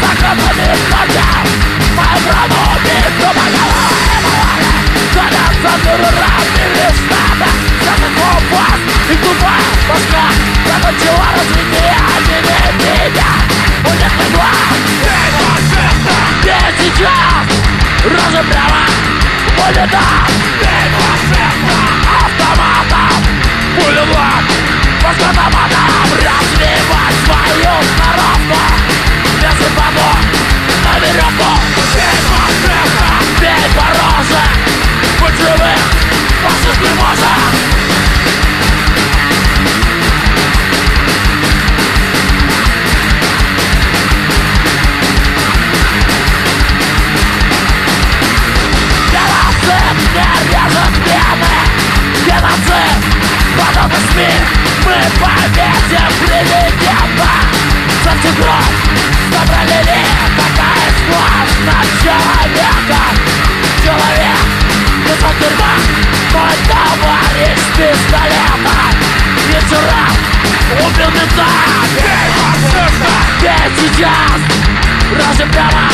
закопанный портал. Мою страну убить, но поголовно годятся дурами штата. Закатал вас и тупая башка закончила развитие, они не видят. У них не глаз, где сейчас разобрала улетал. Автоматом пулевод по автоматам развивать свою сноровку. Вяжи подок на веревку, бей по роже, будь живым, послушать не может. Геноцид, потом СМИ, мы победим президента. За всю кровь собрали ли, какая склад на человека. Человек, без тюрьма, мой товарищ с пистолетом. И вчера убил мента. Где сейчас? Разве прямо